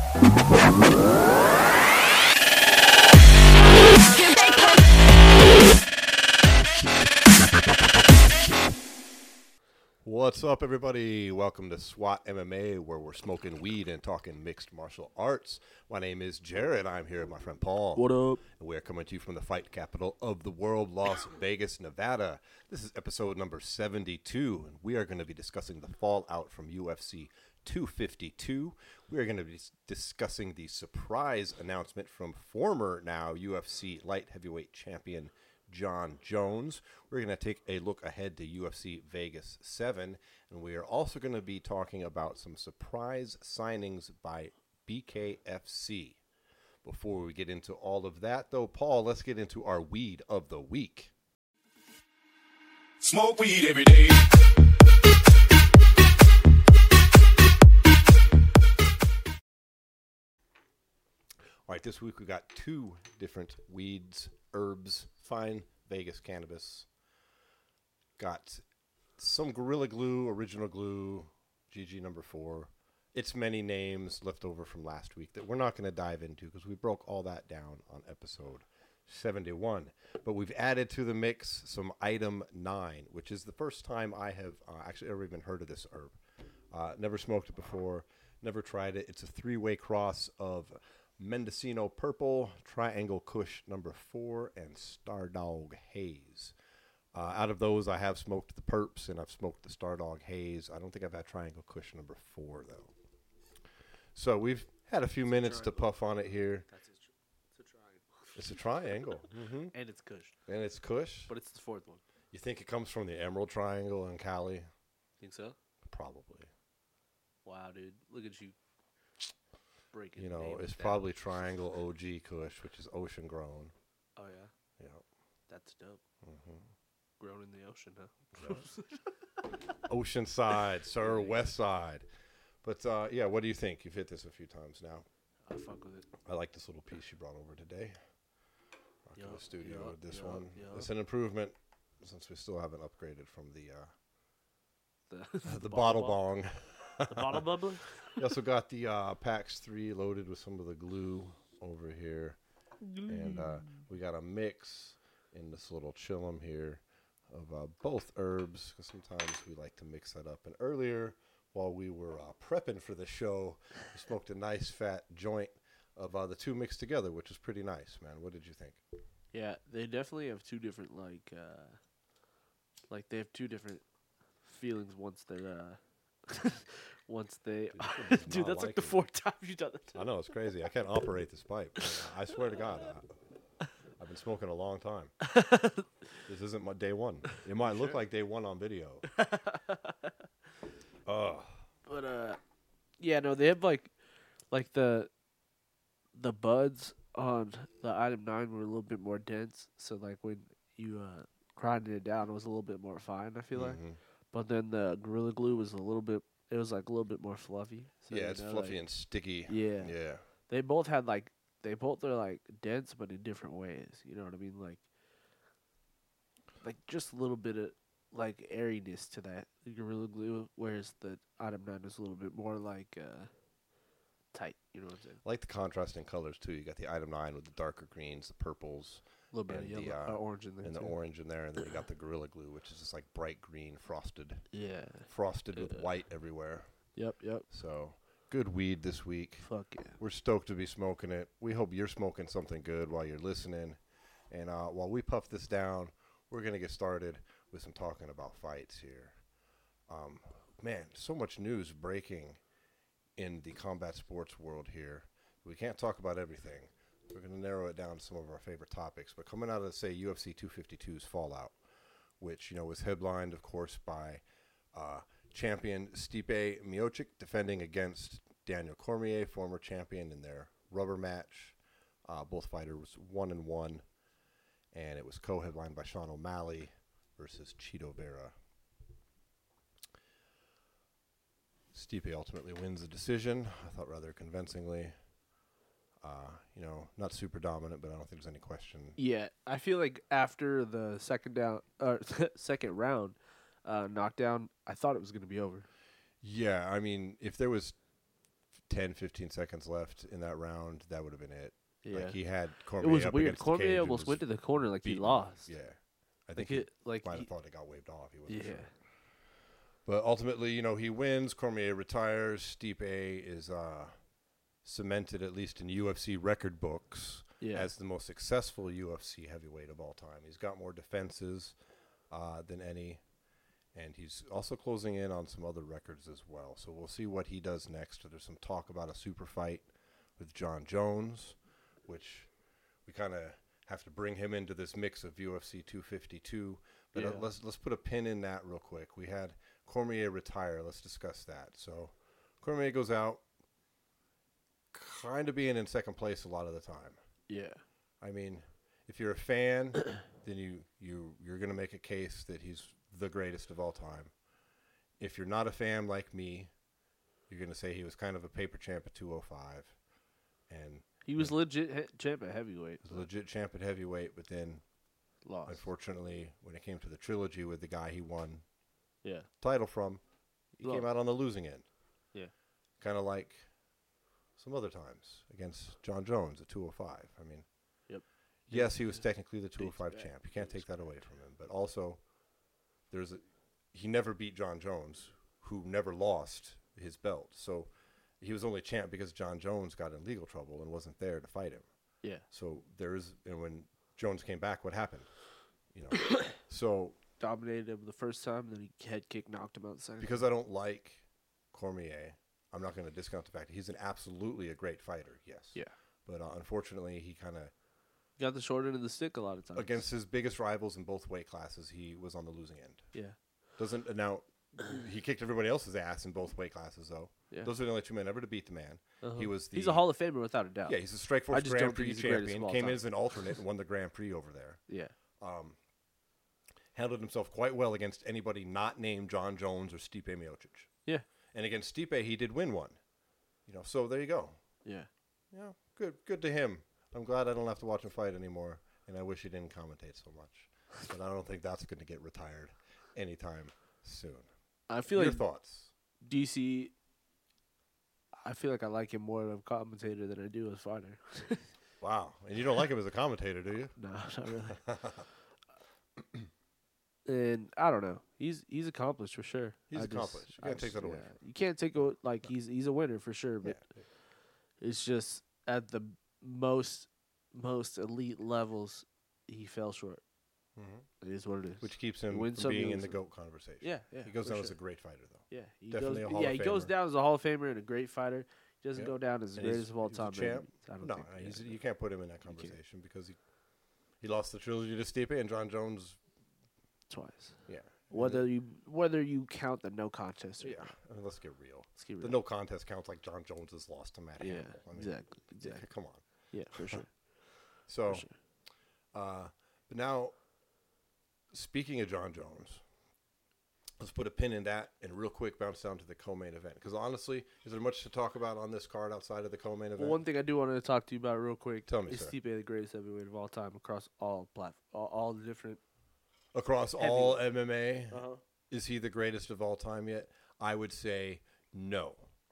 What's up, everybody? Welcome to SWAT MMA, where we're smoking weed and talking mixed martial arts. My name is Jared. I'm here with my friend Paul. What up? And we're coming to you from the fight capital of the world, Las Vegas, Nevada. This is episode number 72, and we are going to be discussing the fallout from UFC 252. We are going to be discussing the surprise announcement from former now UFC light heavyweight champion Jon Jones. We're going to take a look ahead to UFC Vegas 7, and we are also going to be talking about some surprise signings by BKFC. Before we get into all of that, though, Paul, let's get into our weed of the week. Smoke weed every day. All right, this week we got two different weeds, herbs, fine Vegas cannabis. Got some Gorilla Glue, Original Glue, GG number 4. It's many names left over from last week that we're not going to dive into because we broke all that down on episode 71. But we've added to the mix some Item 9, which is the first time I have actually ever even heard of this herb. Never smoked it before, never tried it. It's a three-way cross of Mendocino Purple, Triangle Kush number 4, and Stardog Haze. Out of those, I have smoked the Perps and I've smoked the Stardog Haze. I don't think I've had Triangle Kush number 4, though. So we've had a few minutes to puff on it here. It's a triangle. It's a triangle. Mm-hmm. And it's Kush. And it's Kush. But it's the fourth one. You think it comes from the Emerald Triangle in Cali? Think so? Probably. Wow, dude. Look at you. Breaking You know, names it's down. probably Triangle OG Kush, which is ocean grown. Oh, yeah? Yeah. That's dope. Mm-hmm. Grown in the ocean, huh? Oceanside, sir, West Side. But, yeah, what do you think? You've hit this a few times now. I fuck with it. I like this little piece you brought over today. Rocking the studio with this one. Yup. It's an improvement since we still haven't upgraded from The, the bottle bong. The bottle bubbler? We also got the PAX 3 loaded with some of the glue over here. And we got a mix in this little chillum here of both herbs, because sometimes we like to mix that up. And earlier, while we were prepping for the show, we smoked a nice fat joint of the two mixed together, which is pretty nice, man. What did you think? Yeah, they definitely have two different, they have two different feelings once they're, Dude, that's like the fourth time you've done that. I know, it's crazy. I can't operate this pipe. I swear to God, I've been smoking a long time. This isn't my day one. It might look like day one on video. But yeah, no, they have like the buds on the Item 9 were a little bit more dense. So like when you grinded it down, it was a little bit more fine. I feel like, but then the Gorilla Glue was a little bit more fluffy. So, yeah, it's fluffy and sticky. Yeah, yeah. They both are like dense, but in different ways. You know what I mean? Like just a little bit of like airiness to that Gorilla Glue, whereas the Item 9 is a little bit more like tight. You know what I'm saying? I like the contrasting colors too. You got the Item 9 with the darker greens, the purples, A little bit of and yellow, orange in there, and too. the orange in there, and then you got the Gorilla Glue, which is just like bright green, frosted with white everywhere. Yep. So good weed this week. Fuck yeah. We're stoked to be smoking it. We hope you're smoking something good while you're listening. And while we puff this down, we're going to get started with some talking about fights here. Man, so much news breaking in the combat sports world here. We can't talk about everything. We're going to narrow it down to some of our favorite topics. But coming out of, say, UFC 252's Fallout, which, was headlined, of course, by champion Stipe Miocic defending against Daniel Cormier, former champion, in their rubber match. Both fighters 1-1, and it was co-headlined by Sean O'Malley versus Chito Vera. Stipe ultimately wins the decision, I thought rather convincingly. Not super dominant, but I don't think there's any question. Yeah, I feel like after the second round knockdown, I thought it was going to be over. Yeah, I mean, if there was 10, 15 seconds left in that round, that would have been it. Yeah. Like he had It Cormier was up weird. against the Cormier cage, almost was went to the corner like he beating him. lost. Yeah, I Like think it, like might he, have thought it got waved off. He wasn't yeah. sure. But ultimately, he wins. Cormier retires. Stipe is cemented, at least in UFC record books, Yeah. as the most successful UFC heavyweight of all time. He's got more defenses than any, and he's also closing in on some other records as well. So we'll see what he does next. There's some talk about a super fight with John Jones, which we kind of have to bring him into this mix of UFC 252. But Yeah. let's put a pin in that real quick. We had Cormier retire. Let's discuss that. So Cormier goes out, kind of being in second place a lot of the time. Yeah. I mean, if you're a fan, then you're going to make a case that he's the greatest of all time. If you're not a fan like me, you're going to say he was kind of a paper champ at 205, and He was legit champ at heavyweight. was a legit champ at heavyweight. But then, Lost. unfortunately, when it came to the trilogy with the guy he won Yeah. title from, he Lost. came out on the losing end. Yeah. Kind of like some other times against John Jones at 205. I mean, Yep. yes, he was technically the Big 205 back. champ. You can't take that away from him. But also, he never beat John Jones, who never lost his belt. So he was only champ because John Jones got in legal trouble and wasn't there to fight him. Yeah. So and when Jones came back, what happened? So Dominated him the first time, then he head kick knocked him out the second. because I don't like Cormier, I'm not going to discount the fact that he's absolutely a great fighter. Yes. Yeah. But unfortunately, he kind of Got the short end of the stick a lot of times. against his biggest rivals in both weight classes, he was on the losing end. Yeah. Now he kicked everybody else's ass in both weight classes, though. Yeah. Those are the only two men ever to beat the man. Uh-huh. He's a Hall of Famer without a doubt. Yeah, he's a Strikeforce I just Grand don't think Prix he's the greatest champion. of all Came in time. as an alternate and won the Grand Prix over there. Yeah. Handled himself quite well against anybody not named John Jones or Stipe Miocic. Yeah. And against Stipe, he did win one. So there you go. Yeah. Yeah, good to him. I'm glad I don't have to watch him fight anymore, and I wish he didn't commentate so much. But I don't think that's going to get retired anytime soon. I feel Your like thoughts? DC. I feel like I like him more as a commentator than I do as fighter. Wow. And you don't like him as a commentator, do you? No, not really. And I don't know. He's accomplished for sure. He's accomplished. You can't take that away from him. You can't take he's a winner for sure, but it's just at the most elite levels he fell short. Mm-hmm. It is what it is. Which keeps him Wins from being some, in the loses GOAT conversation. Yeah. He goes for down as sure. a great fighter, though. Yeah, he Definitely goes, a Hall of he goes Famer. down as a Hall of Famer and a great fighter. He doesn't Yeah. go down as the And he's- greatest of all he was a time. champ. I don't No, think. you can't put him in that conversation because he lost the trilogy to Stipe and John Jones. Twice. Yeah. Whether you count the no contest or Yeah. not. I mean, let's get real. Let's get The real. no contest counts like John Jones's loss to Matt Yeah, Hamill. I mean, exactly. Come on. Yeah, for sure. So, For sure. but now, speaking of John Jones, let's put a pin in that and real quick bounce down to the co-main event. Because honestly, is there much to talk about on this card outside of the co-main event? Well, one thing I do want to talk to you about real quick Tell me, is sir. Stipe the greatest heavyweight of all time across all all the different. Across all MMA, Uh-huh. is he the greatest of all time yet? I would say no.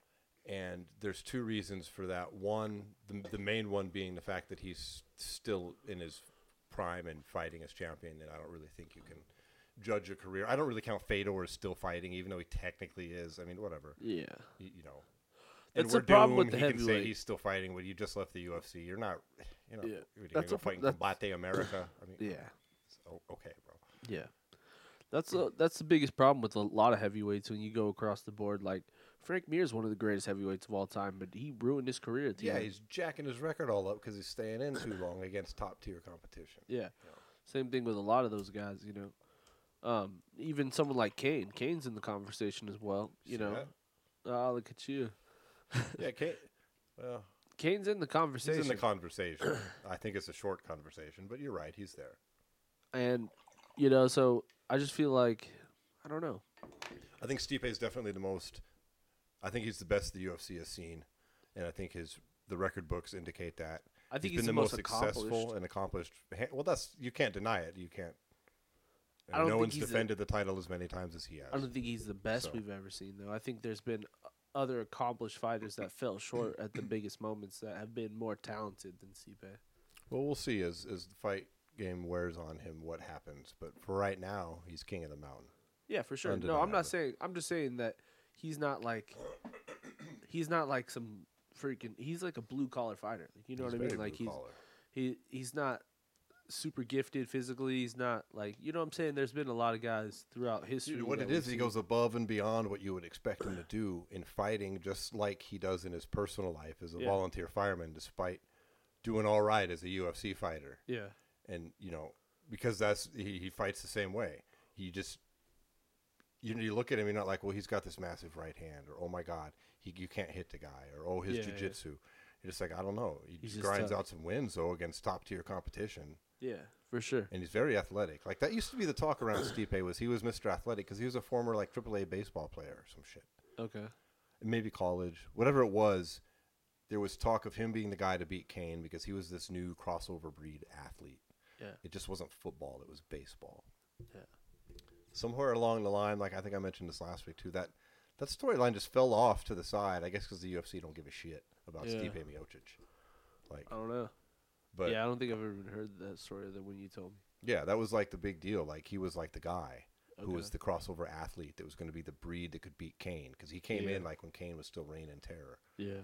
And there's two reasons for that. One, the main one being the fact that he's still in his prime and fighting as champion, and I don't really think you can judge a career. I don't really count Fedor as still fighting, even though he technically is. I mean, whatever. Yeah. You know. That's And the problem with Verdum, the he can say heavyweight. he's still fighting when you just left the UFC. You're not, Yeah. you're That's going to a- fight in that's- Combate America. I mean, Yeah. okay, bro. Yeah. That's the biggest problem with a lot of heavyweights when you go across the board. Like Frank Mir is one of the greatest heavyweights of all time, but he ruined his career at the Yeah, end. he's jacking his record all up because he's staying in too long against top-tier competition. Yeah. Same thing with a lot of those guys, you know. Even someone like Kane. Kane's in the conversation as well, you See know. that? Ah, look at you. Yeah, well, Kane's in the conversation. he's in the conversation. I think it's a short conversation, but you're right. He's there. And, you know, so I just feel like, I don't know. I think Stipe is definitely the most. I think he's the best the UFC has seen, and I think the record books indicate that. I think he's he's been the the most most successful accomplished. and accomplished. Well, you can't deny it. You can't. I don't no think one's he's defended the title as many times as he has. I don't think he's the best So. we've ever seen, though. I think there's been other accomplished fighters that fell short at the biggest moments that have been more talented than Stipe. Well, we'll see as the fight game wears on him what happens. But for right now, he's king of the mountain. Yeah, for sure. No, I'm Undeniable. not saying. I'm just saying that he's not like some freaking. He's like a blue collar fighter. Like, you know He's what I mean? very Like blue collar. he's not super gifted physically. He's not like, you know what I'm saying. There's been a lot of guys throughout history. Dude, what that it is, we've he seen- goes above and beyond what you would expect him to do in fighting, just like he does in his personal life as a Yeah. volunteer fireman, despite doing all right as a UFC fighter. Yeah, And, because he fights the same way. He just, you look at him, you're not like, well, he's got this massive right hand, or, oh, my God, you can't hit the guy, or, oh, his Yeah, jiu-jitsu. You're just like, I don't know. He He's just just grinds tough. out some wins, though, against top-tier competition. yeah, for sure. And he's very athletic. Like, that used to be the talk around Stipe was he was Mr. Athletic because he was a former, like, AAA baseball player or some shit. Okay. Maybe college. Whatever it was, there was talk of him being the guy to beat Kane because he was this new crossover breed athlete. Yeah. It just wasn't football. It was baseball. Yeah. Somewhere along the line, like I think I mentioned this last week, too, that storyline just fell off to the side. I guess because the UFC don't give a shit about Yeah. Stipe Miocic. Like, I don't know. but Yeah, I don't think I've ever even heard that story than when you told me. yeah, that was like the big deal. Like he was like the guy who was Okay. the crossover athlete that was going to be the breed that could beat Kane because he came Yeah. in like when Kane was still reign in terror. Yeah.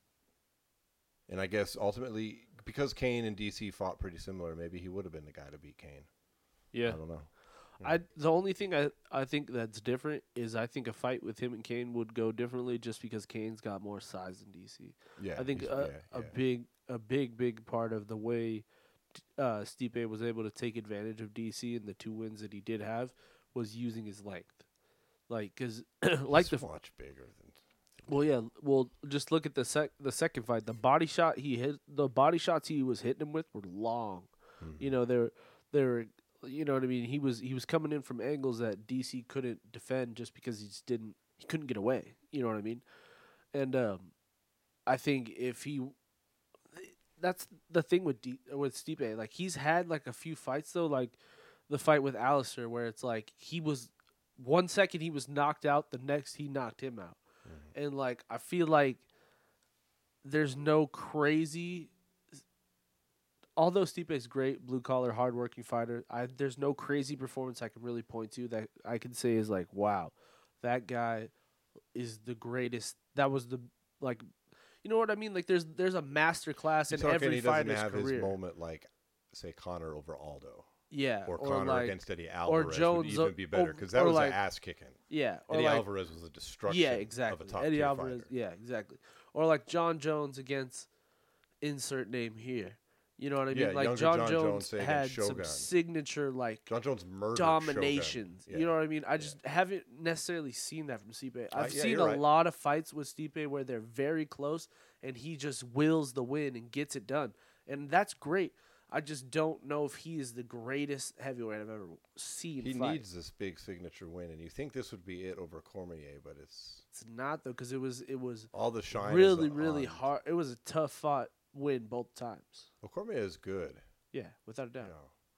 And I guess ultimately, because Kane and DC fought pretty similar, maybe he would have been the guy to beat Kane. Yeah. I don't know. The only thing I think that's different is I think a fight with him and Kane would go differently just because Kane's got more size than DC. Yeah, I think he's- a big part of the way Stipe was able to take advantage of DC and the 2 wins that he did have was using his length. Like, because like he's the much bigger than. well, yeah, well, just look at the second fight. The body shot he hit, the body shots he was hitting him with were long. Mhm. You know, they're you know what I mean. He was coming in from angles that DC couldn't defend just because he couldn't get away. You know what I mean? And I think that's the thing with Stipe. Like he's had like a few fights though, like the fight with Alistair, where it's like he was 1 second he was knocked out, the next he knocked him out, and like I feel like there's no crazy. Although Stipe is great, blue collar, hardworking fighter, there's no crazy performance I can really point to that I can say is like, wow, that guy is the greatest. That was the like, you know what I mean? Like there's a master class in every He doesn't fighter's have career. his moment like, say, Connor over Aldo, Yeah, or Connor like, against Eddie Alvarez Jones would even be better because that or was like- an ass kicking. yeah, or Eddie like Alvarez was a destruction. yeah, exactly. Of a top Eddie tier Alvarez, fighter. yeah, exactly. Or like John Jones against insert name here. You know what I mean? Yeah, Like younger John John Jones Jones, say, had against some Shogun. signature like John Jones murdered dominations. Shogun. You know what I mean? I just haven't necessarily seen that from Stipe. I've yeah, seen you're a right. lot of fights with Stipe where they're very close and he just wills the win and gets it done. And that's great. I just don't know if he is the greatest heavyweight I've ever seen He fight. needs this big signature win, and you think this would be it over Cormier, but it's It's not though because it was all the shine. is really on- hard. It was a tough fought win both times. Well, Cormier is good, Yeah, without a doubt.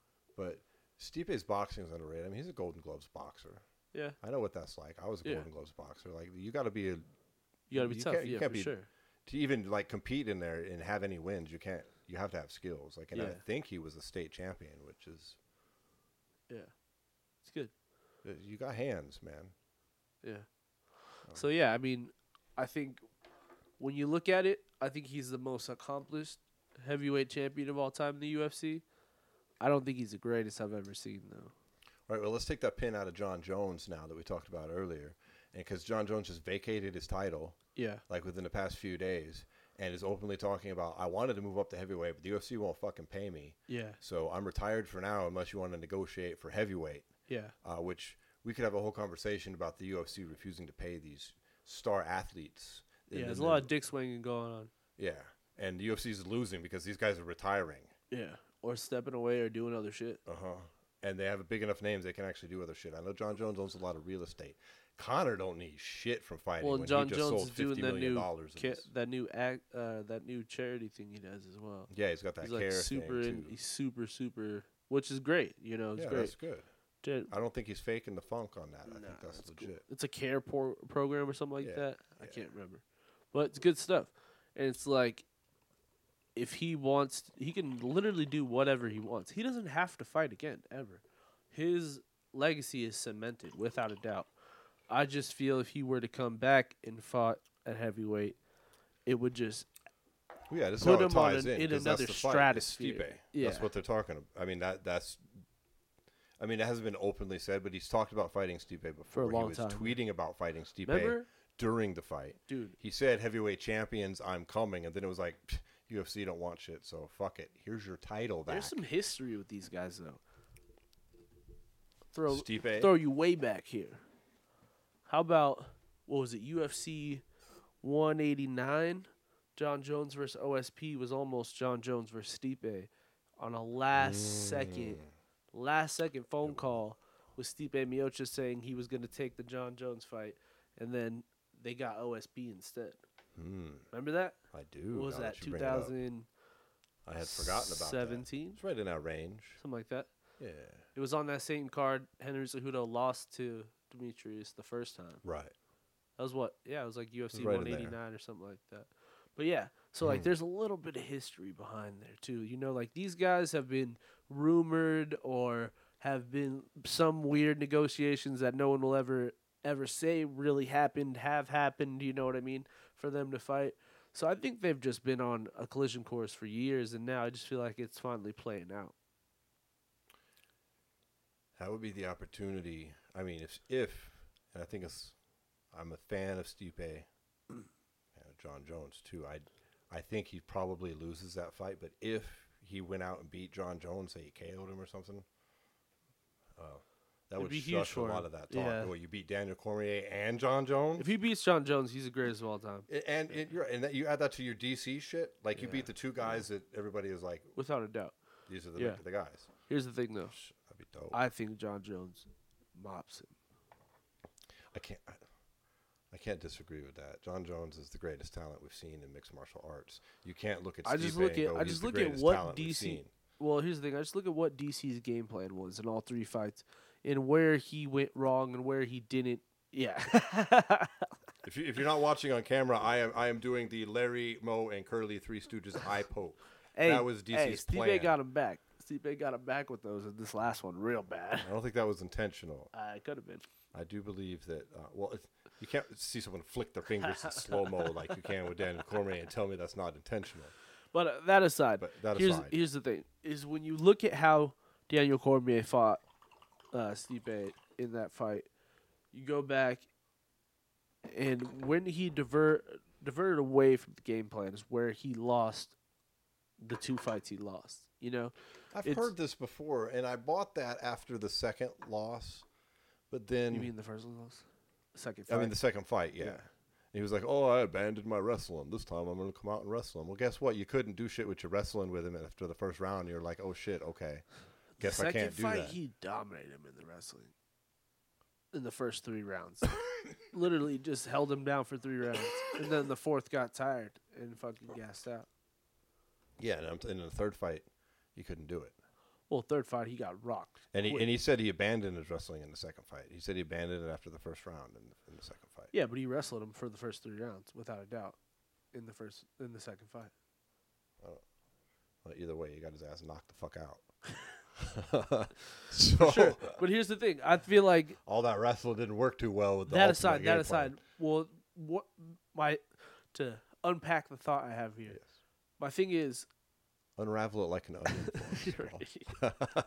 but Stipe's boxing is underrated. I mean, he's a Golden Gloves boxer. Yeah, I know what that's like. I was a Yeah. Golden Gloves boxer. Like, you got to be you gotta be You tough. can't- you Yeah, can't for be- sure. to even like compete in there and have any wins. You can't. You have to have skills. Like, and I Yeah. think he was a state champion, which is Yeah, it's good. you got hands, man. Yeah. So yeah, I mean, I think when you look at it, I think he's the most accomplished heavyweight champion of all time in the UFC. I don't think he's the greatest I've ever seen though. All right, well, let's take that pin out of John Jones now that we talked about earlier, and because John Jones just vacated his title Yeah. like within the past few days, and is openly talking about, I wanted to move up to heavyweight, but the UFC won't fucking pay me, Yeah. so I'm retired for now unless you want to negotiate for heavyweight, Yeah. which we could have a whole conversation about the UFC refusing to pay these star athletes. Yeah. There's a lot of dick swinging going on. Yeah, and the UFC is losing because these guys are retiring. Yeah. Or stepping away or doing other shit. And they have big enough names they can actually do other shit. I know John Jones owns a lot of real estate. Connor don't need shit from fighting. Well, when John he just Jones sold is doing $50 that million new of his- that new charity thing he does as well. Yeah, he's got that He's care like thing super too. he's super, which is great. You know, it's Yeah, great. that's good. Dude, I don't think he's faking the funk on that. I nah, think that's cool. legit. It's a care program or something like Yeah, that. I yeah. can't remember, but it's good stuff. And it's like, if he wants, he can literally do whatever he wants. He doesn't have to fight again ever. His legacy is cemented without a doubt. I just feel if he were to come back and fought at heavyweight, it would just Well, yeah, this is put how it him on ties in. in 'Cause another that's the fight. stratosphere. It's Stipe. Yeah. That's what they're talking about. I mean, that's. I mean, it hasn't been openly said, but he's talked about fighting Stipe before. For a long he was time. tweeting about fighting Stipe Remember? during the fight. Dude, He said, "Heavyweight champions, I'm coming," and then it was like, UFC don't want shit, so fuck it. Here's your title back. there's some history with these guys though. Throw Stipe. you way back here. How about, what was it, UFC 189? John Jones versus OSP was almost John Jones versus Stipe on a last second phone call with Stipe Miocic saying he was going to take the John Jones fight, and then they got OSP instead. Remember that? I do. What was now that, you bring it up. 2017? I had forgotten about that. It's right in that range. Something like that. Yeah. It was on that same card. Henry Cejudo lost to Demetrius the first time. Right. That was what? Yeah, it was like UFC right in 189 or something like that. But yeah, so like there's a little bit of history behind there too. You know, like these guys have been rumored or have been some weird negotiations that no one will ever say really have happened, you know what I mean, for them to fight. So I think they've just been on a collision course for years, and now I just feel like it's finally playing out. That would be the opportunity. I mean, if and I think I'm a fan of Stipe and John Jones too. I think he probably loses that fight, but if he went out and beat John Jones, say he KO'd him or something, that would be huge shush a for lot him. of that talk. Yeah. Well, you beat Daniel Cormier and John Jones, If he beats John Jones, he's the greatest of all time, and you add that to your DC shit. Like you beat the two guys that everybody is like, without a doubt. these are Yeah. the guys. Here's the thing, though. That'd be dope. I think John Jones mops him. I can't disagree with that. John Jones is the greatest talent we've seen in mixed martial arts. You can't look at Stipe I just look and at go, I "He's just the look at greatest what talent we've DC. seen." Well, here's the thing. I just look at what DC's game plan was in all three fights, and where he went wrong and where he didn't. Yeah. If you're not watching on camera, I am doing the Larry, Moe, and Curly Three Stooges eye poke. Hey, that was DC's plan. Stipe got him back. Stipe got him back with those in this last one real bad. I don't think that was intentional. It could have been. I do believe that. You can't see someone flick their fingers in slow mo like you can with Daniel Cormier and tell me that's not intentional. But that aside, aside. here's the thing: is when you look at how Daniel Cormier fought Stipe in that fight, you go back, and when he diverted away from the game plan is where he lost the two fights he lost. You know, I've heard this before, and I bought that after the second loss, but then you mean the first loss, second fight? I mean the second fight, yeah. He was like, "Oh, I abandoned my wrestling. This time I'm going to come out and wrestle him." Well, guess what? You couldn't do shit with your wrestling with him after the first round. You're like, "Oh shit, okay. Guess I can't do fight, that." He dominated him in the wrestling. In the first 3 rounds, literally just held him down for 3 rounds, and then the fourth got tired and fucking gassed out. Yeah, and in the third fight, he couldn't do it. Well, third fight he got rocked. And quick. he said he abandoned his wrestling in the second fight. He said he abandoned it after the first round in the second fight. Yeah, but he wrestled him for the first 3 rounds without a doubt. In the second fight. Well, either way, he got his ass knocked the fuck out. So, For sure. But here's the thing: I feel like all that wrestling didn't work too well with the that ultimate aside. game plan. Well, to unpack the thought I have here. Yes. My thing is, Unravel it like an onion. for us, Paul.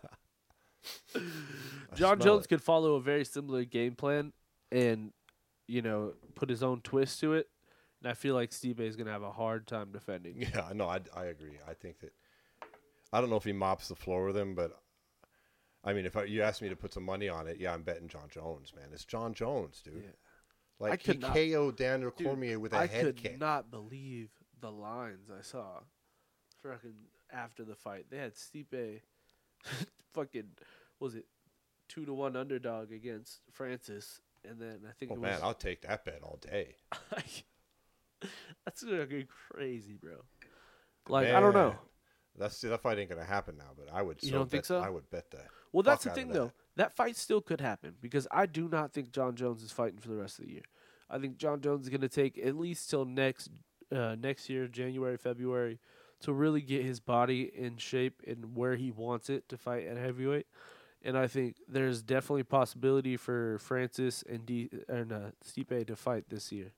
John smell Jones it. could follow a very similar game plan and, put his own twist to it. And I feel like Stipe is going to have a hard time defending. Yeah, no, I agree. I think that I don't know if he mops the floor with him, but I mean, if you asked me to put some money on it, yeah, I'm betting John Jones, man. It's John Jones, dude. Yeah. Like he KO'd Daniel Cormier with a head kick. I could not believe the lines I saw fucking after the fight. They had Stipe fucking, was it 2-1 underdog against Francis, and then I think Oh man, I'll take that bet all day. That's fucking crazy, bro. Like, man, I don't know. That fight ain't gonna happen now, but I would. You don't think so? I would bet that. Well, that's the thing, though. that fight still could happen because I do not think John Jones is fighting for the rest of the year. I think John Jones is going to take at least till next year, January, February, to really get his body in shape and where he wants it to fight at heavyweight. And I think there's definitely possibility for Francis and Stipe to fight this year.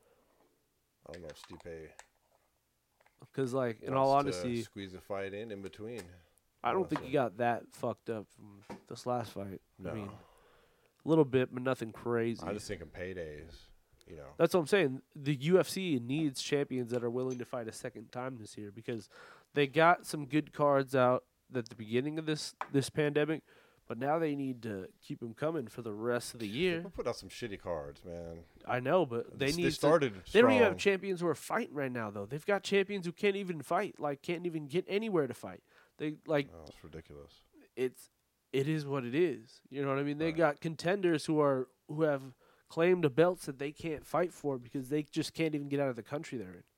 I don't know if Stipe Because, like, in all wants to honesty, squeeze a fight in between. I don't think he honestly. got that fucked up from this last fight. No. I mean, a little bit, but nothing crazy. I'm just thinking paydays. You know, That's what I'm saying. The UFC needs champions that are willing to fight a second time this year because they got some good cards out at the beginning of this pandemic, but now they need to keep them coming for the rest of the year. we'll put out some shitty cards, man. I know, but they need. They started. They don't even strong. have champions who are fighting right now, though. They've got champions who can't even fight, like can't even get anywhere to fight. They like Oh, it's ridiculous. it is what it is. You know what I mean? They Right. got contenders who have claimed the belts that they can't fight for because they just can't even get out of the country they're in.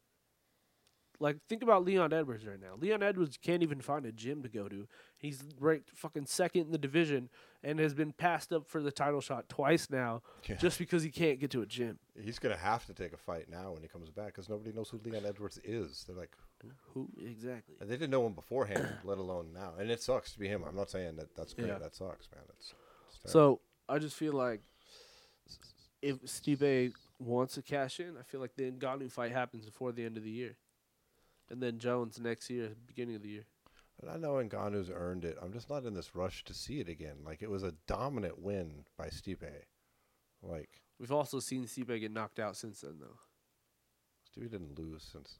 Like, think about Leon Edwards right now. Leon Edwards can't even find a gym to go to. He's ranked fucking second in the division and has been passed up for the title shot twice now Yeah. just because he can't get to a gym. He's gonna have to take a fight now when he comes back because nobody knows who Leon Edwards is. They're like, Who exactly? they didn't know him beforehand, let alone now. And it sucks to be him. I'm not saying that that's great. Yeah. That sucks, man. It's terrible. So I just feel like if Stipe wants to cash in, I feel like the Ngannou fight happens before the end of the year, and then Jones next year, beginning of the year. And I know Ngannou's earned it. I'm just not in this rush to see it again. Like, it was a dominant win by Stipe. Like, We've also seen Stipe get knocked out since then, though. Stipe didn't lose since.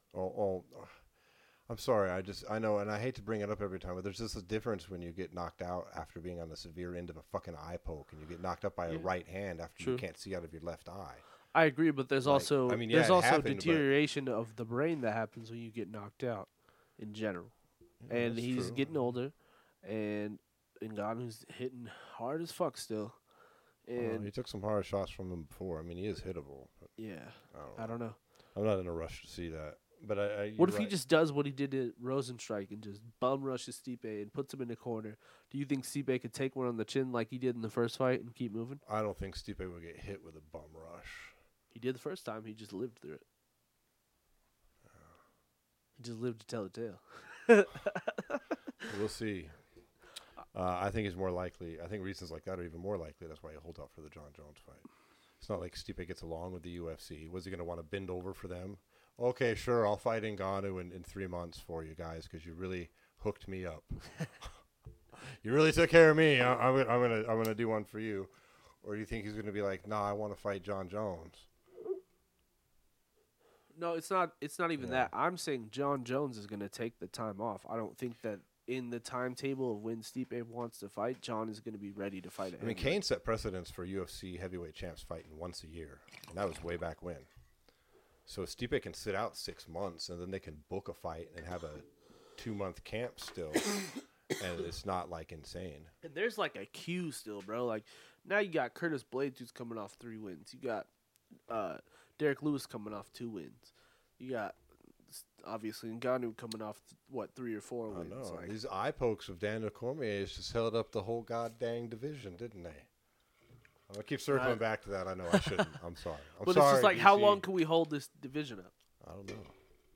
I'm sorry. I know, and I hate to bring it up every time, but there's just a difference when you get knocked out after being on the severe end of a fucking eye poke, and you get knocked up by a Yeah. right hand after True. you can't see out of your left eye. I agree, but there's Like, also I mean, yeah, there's it also happened, but- deterioration of the brain that happens when you get knocked out, in general. Yeah, And that's he's true. getting older, and Ngannou's hitting hard as fuck still. Well, And he took some hard shots from him before. I mean, he is hittable. But yeah, I don't I know. don't know. I'm not in a rush to see that. But What you're if he right. just does what he did to Rosenstrike and just bum rushes Stipe and puts him in the corner? Do you think Stipe could take one on the chin like he did in the first fight and keep moving? I don't think Stipe would get hit with a bum rush. He did the first time. He just lived through it. He just lived to tell the tale. We'll see. I think he's more likely. I think reasons like that are even more likely. That's why he holds out for the John Jones fight. It's not like Stipe gets along with the UFC. Was he going to want to bend over for them? Okay, sure, I'll fight Ngannou in 3 months for you guys because you really hooked me up. You really took care of me. I'm gonna do one for you. Or do you think he's going to be like, nah, I want to fight John Jones? No, it's not. It's not even Yeah. that. I'm saying John Jones is going to take the time off. I don't think that in the timetable of when Stipe wants to fight, John is going to be ready to fight. I mean, Kane set precedents for UFC heavyweight champs fighting once a year, and that was way back when. So Stipe can sit out 6 months, and then they can book a fight and have a 2-month camp still, and it's not like insane. And there's like a queue still, bro. Like now you got Curtis Blades who's coming off 3 wins. You got Derek Lewis coming off 2 wins. You got obviously Ngannou coming off 3 or 4 I wins. know Like, these eye pokes of Daniel Cormier just held up the whole goddamn division, didn't they? I'm gonna keep circling back to that. I know I shouldn't. I'm sorry. but sorry, it's just like, how DC. long can we hold this division up? I don't know.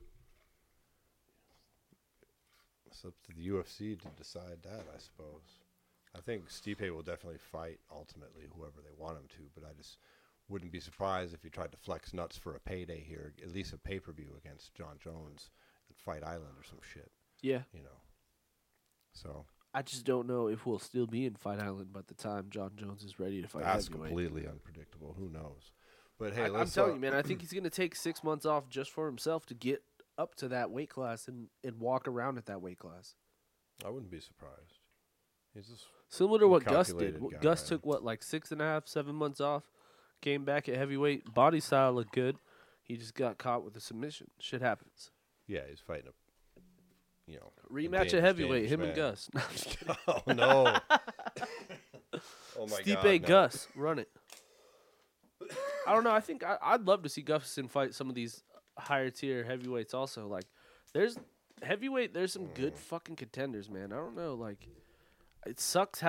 It's up to the UFC to decide that, I suppose. I think Stipe will definitely fight ultimately whoever they want him to, but I just wouldn't be surprised if he tried to flex nuts for a payday here, at least a pay-per-view against John Jones and Fight Island or some shit, Yeah. you know. So I just don't know if we'll still be in Fight Island by the time John Jones is ready to fight that's heavyweight. completely unpredictable. Who knows? But hey, I'm let's telling you, man, I think he's going to take 6 months off just for himself to get up to that weight class and walk around at that weight class. I wouldn't be surprised. He's just Similar to what Gus Calculated did. guy. Gus took, like 6.5, 7 months off, came back at heavyweight. Body style looked good. He just got caught with a submission. Shit happens. yeah, he's fighting a Rematch dangerous, at heavyweight, dangerous him man. and Gus. No, I'm just kidding. Oh no! Oh my Stipe God! no. Gus, run it. I don't know. I think I'd love to see Gustafsson fight some of these higher tier heavyweights. Also, like there's heavyweight. There's some good fucking contenders, man. I don't know. Like it sucks how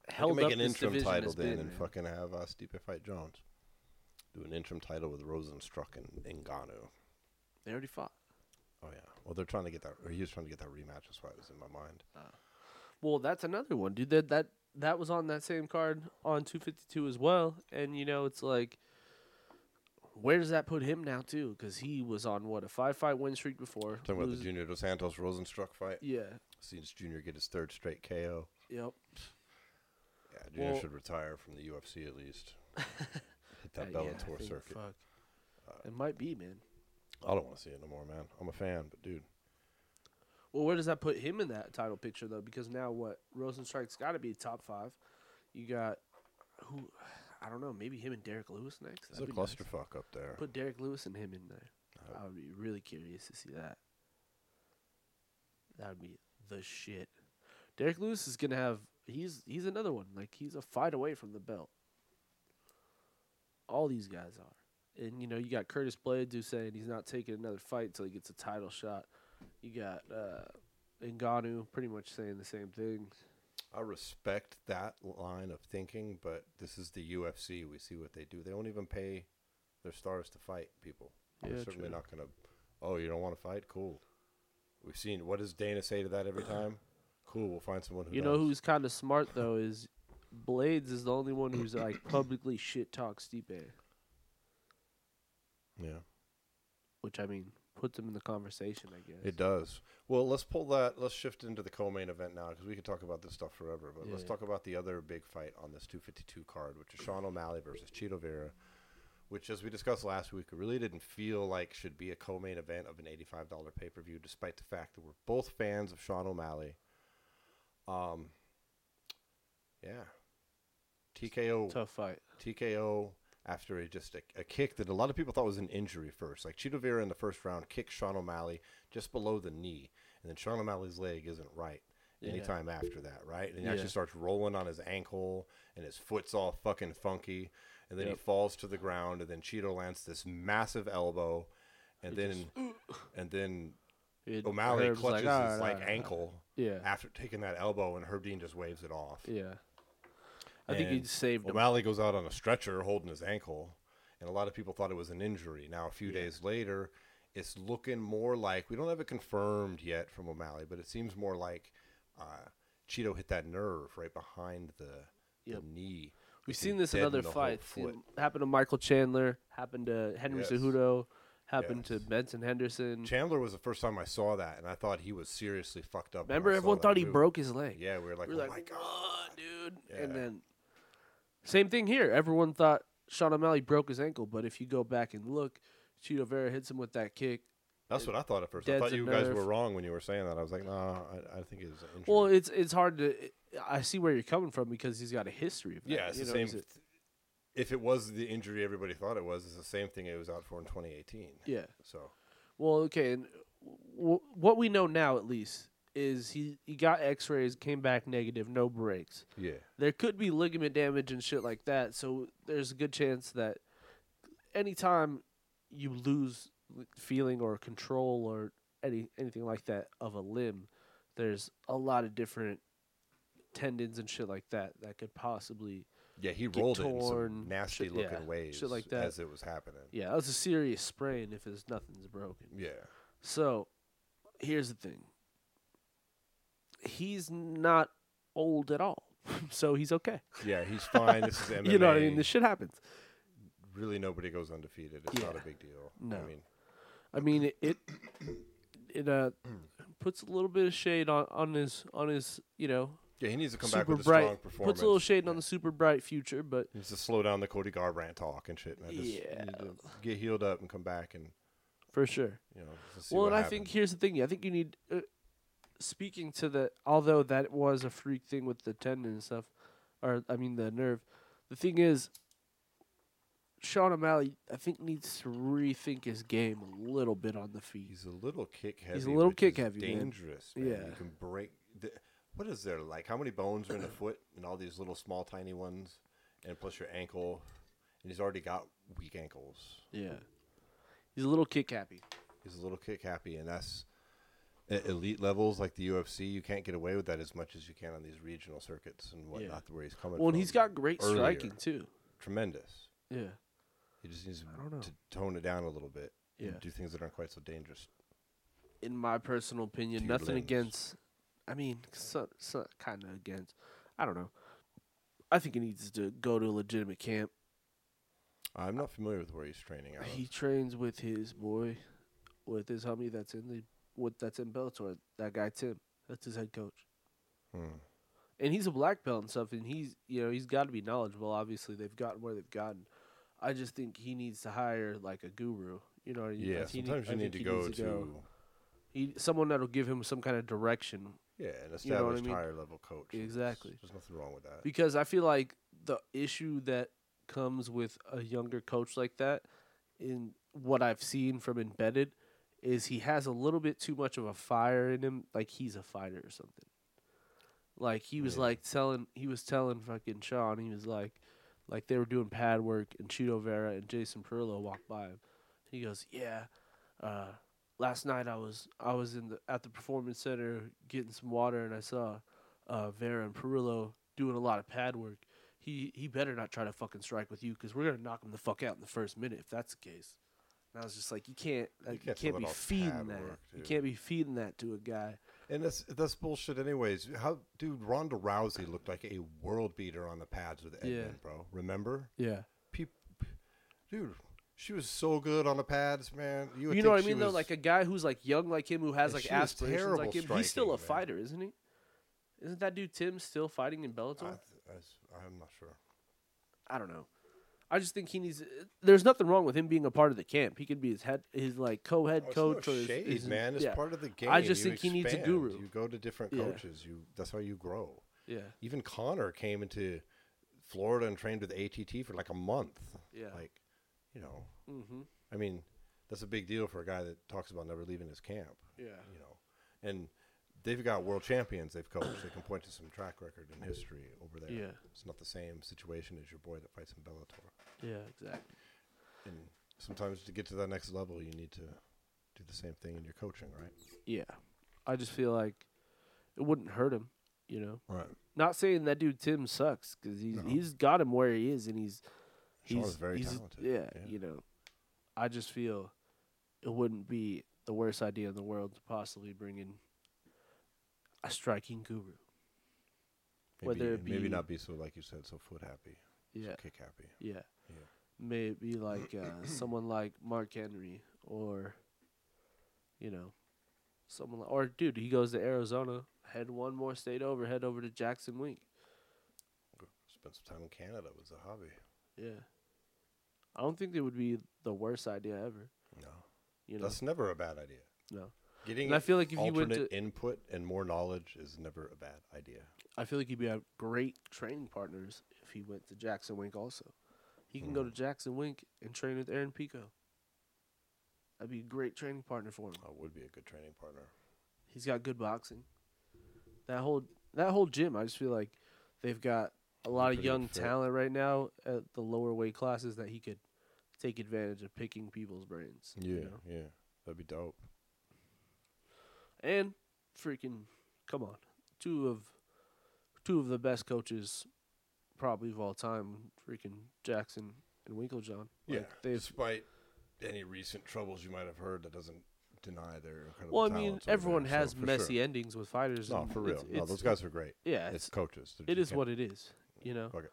held make up an this interim division title has then been, and man. fucking have Stipe fight Jones. Do an interim title with Rosenstruck and Ngannou. They already fought. Oh yeah. Well, they're trying to get that. Or he was trying to get that rematch. That's why it was in my mind. Well, that's another one, dude. That was on that same card on 252 as well, and it's like, where does that put him now too? Because he was on what, a 5-fight win streak before. Talking about the Junior Dos Santos Rosenstruck fight. Yeah. Seen Junior get his third straight KO. Yep. Yeah, Junior Well- should retire from the UFC at least. Hit that Yeah, I Bellator think, circuit. Fuck. It might be, man. I don't want to see it no more, man. I'm a fan, but dude, Well, where does that put him in that title picture though? Because now what, Rosenstruck's got to be top 5. You got who? I don't know. Maybe him and Derek Lewis next. it's a That'd be nice. clusterfuck up there. Put Derek Lewis and him in there. I would be really curious to see that. That would be the shit. Derek Lewis is gonna have. He's another one. Like, he's a fight away from the belt. All these guys are, and you got Curtis Blades who's saying he's not taking another fight until he gets a title shot. You got Ngannou pretty much saying the same thing. I respect that line of thinking, but this is the UFC. We see what they do. They won't even pay their stars to fight people. They're Yeah, certainly true. not going to. Oh, you don't want to fight? Cool. We've seen. What does Dana say to that every time? Cool. We'll find someone who. You know who's kind of smart though is Blades is the only one who's like publicly shit talks Stipe, Yeah. which I mean puts him in the conversation, I guess. It does. Well, let's pull that. Let's shift into the co-main event now because we could talk about this stuff forever. But let's Yeah. talk about the other big fight on this 252 card, which is Sean O'Malley versus Chito Vera, which, as we discussed last week, really didn't feel like should be a co-main event of an $85 pay-per-view, despite the fact that we're both fans of Sean O'Malley. Yeah. TKO. Tough fight. TKO after a kick that a lot of people thought was an injury first. Like, Chito Vera in the first round kicked Sean O'Malley just below the knee, and then Sean O'Malley's leg isn't right anytime after that, right? And he actually starts rolling on his ankle, and his foot's all fucking funky, and then he falls to the ground, and then Chito lands this massive elbow, and then O'Malley Herb's clutches like, his "All right." ankle Yeah. after taking that elbow, and Herb Dean just waves it off. Yeah. I think he And saved him. O'Malley goes out on a stretcher holding his ankle, and a lot of people thought it was an injury. Now, a few days later, it's looking more like, we don't have it confirmed yet from O'Malley, but it seems more like Chito hit that nerve right behind the knee. We've seen this in other deadened the whole fights. It foot. happened to Michael Chandler, happened to Henry Yes. Cejudo, happened to Yes. Benson Henderson. Chandler was the first time I saw that, and I thought he was seriously fucked up. when Remember, I saw everyone that thought he move. broke his leg. Yeah, we were like, We were oh like, my God. "What, dude?" Yeah. And then, same thing here. Everyone thought Sean O'Malley broke his ankle, but if you go back and look, Chito Vera hits him with that kick. That's what I thought at first. I Deads thought a you guys nerve. were wrong when you were saying that. I was like, no, I think it was an injury. Well, it's hard to. I see where you're coming from because he's got a history of that. yeah, it's you the know, same. he's a- If it was the injury everybody thought it was, it's the same thing it was out for in 2018. Yeah. So Well, okay, and what we know now, at least, is he got X-rays, came back negative, no breaks. yeah, There could be ligament damage and shit like that, so there's a good chance that anytime you lose feeling or control or anything like that of a limb, there's a lot of different tendons and shit like that could possibly. yeah, he Get rolled it in some torn, nasty shit- looking yeah, ways shit like that. as it was happening. Yeah, that was a serious sprain if nothing's broken. Yeah, So, here's the thing. He's not old at all, so he's okay. yeah, he's fine. This is MMA. You know what I mean? This shit happens. Really, nobody goes undefeated. It's not a Yeah. big deal. No. I mean, I mean, it puts a little bit of shade on his yeah, he needs to come back super with a bright. strong performance. Puts a little shade on the super bright future, but He needs to slow down the Cody Garbrandt talk and shit. And I just Yeah. need to get healed up and come back and for sure. just see Well, what and I happens. think here's the thing. I think you need, speaking to although that was a freak thing with the tendon and stuff, or I mean the nerve. The thing is, Sean O'Malley, I think, needs to rethink his game a little bit on the feet. he's a little kick heavy. He's a little which kick is heavy, man. dangerous. Man. Yeah. You can break. What is there like? How many bones are in the foot and all these little small tiny ones, and plus your ankle, and he's already got weak ankles. Yeah, he's a little kick happy. He's a little kick happy, and that's At elite levels like the UFC, you can't get away with that as much as you can on these regional circuits and whatnot, where he's coming Well, from. and he's got great earlier. striking too. Tremendous. Yeah. He just needs I don't know. to tone it down a little bit Yeah. and do things that aren't quite so dangerous. In my personal opinion, To your nothing limbs. against. I mean, kind of against. I don't know. I think he needs to go to a legitimate camp. I'm not familiar with where he's training out of. He trains with his boy, with his homie that's in Bellator. That guy Tim. That's his head coach. Hmm. And he's a black belt and stuff, and he's got to be knowledgeable. Obviously, they've gotten where they've gotten. I just think he needs to hire like a guru. You know what I mean? Yeah, Like, sometimes you need to go to someone that'll give him some kind of direction. an You know what I established mean? higher level coach. Exactly. There's nothing wrong with that. Because I feel like the issue that comes with a younger coach like that, in what I've seen from Embedded, is he has a little bit too much of a fire in him, like he's a fighter or something. Like he was telling fucking Sean, he was like they were doing pad work and Cheeto Vera and Jason Perillo walked by him. He goes, "Yeah, last night I was at the performance center getting some water and I saw Vera and Perillo doing a lot of pad work. He better not try to fucking strike with you because we're gonna knock him the fuck out in the first minute if that's the case." And I was just like, you can't fill be it all feeding pad that. work, You dude. can't be feeding that to a guy. And that's bullshit anyways. Dude, Ronda Rousey looked like a world beater on the pads with Edmund, Yeah. bro. Remember? Yeah. Dude, she was so good on the pads, man. You know what I mean though? Like a guy who's like young like him, who has And like she was aspirations terrible like him. He's still a striking, man. fighter, isn't he? Isn't that dude Tim still fighting in Bellator? I'm not sure. I don't know. I just think he needs. There's nothing wrong with him being a part of the camp. He could be his like co-head Oh, it's coach no or shade, his man. It's yeah. part of the game. I just You think he needs a expand. guru. You go to different Yeah. coaches. That's how you grow. Yeah, Even Connor came into Florida and trained with ATT for like a month. yeah. Like, you know, Mm-hmm. I mean, that's a big deal for a guy that talks about never leaving his camp. Yeah. You know, and they've got world champions they've coached. They can point to some track record and history over there. Yeah. It's not the same situation as your boy that fights in Bellator. Yeah, exactly. And sometimes to get to that next level, you need to do the same thing in your coaching, right? Yeah, I just feel like it wouldn't hurt him. You know, Right. not saying that dude Tim sucks because he's got him where he is and he's very talented. Yeah, you know, I just feel it wouldn't be the worst idea in the world to possibly bring in a striking guru. Whether it maybe be- not be so, like you said, so foot happy, Yeah, so kick happy. yeah. Yeah. Maybe like someone like Mark Henry or, you know, someone like, or dude, he goes to Arizona, head one more state over, head over to Jackson Wink. Spend some time in Canada was a hobby. Yeah, I don't think it would be the worst idea ever. No, You know, that's never a bad idea. no. Getting And I feel like if you went alternate to, input and more knowledge is never a bad idea. I feel like he'd be a great training partners if he went to Jackson Wink also. He can go to Jackson Wink and train with Aaron Pico. That'd be a great training partner for him. Would be a good training partner. He's got good boxing. That whole gym, I just feel like they've got a lot of pretty young fit. talent right now at the lower weight classes that he could take advantage of picking people's brains. you know? Yeah, that'd be dope. And freaking, come on, two of the best coaches probably of all time, freaking Jackson and Winklejohn. Despite any recent troubles you might have heard, that doesn't deny their incredible Well, I mean, talents over everyone there, so has for messy sure. endings with fighters. No, and for real. No, those guys are great. Yeah, It's coaches. They're it just is what it is. You know. Fuck it.